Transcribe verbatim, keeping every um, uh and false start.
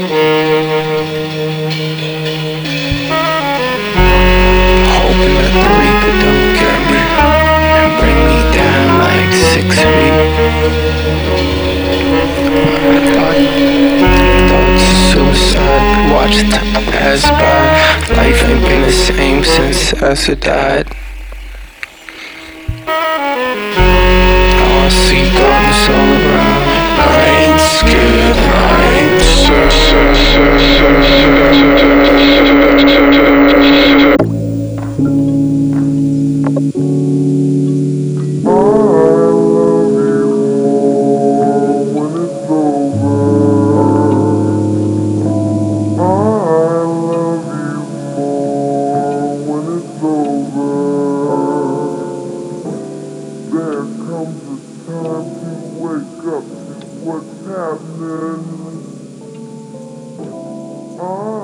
Hoping that the Reaper don't get me and bring me down like six feet. Thought, thoughts of suicide, watch time pass by. Life ain't been the same since Asa died. Now I see darkness all around. I ain't scared, I ain't What's happening?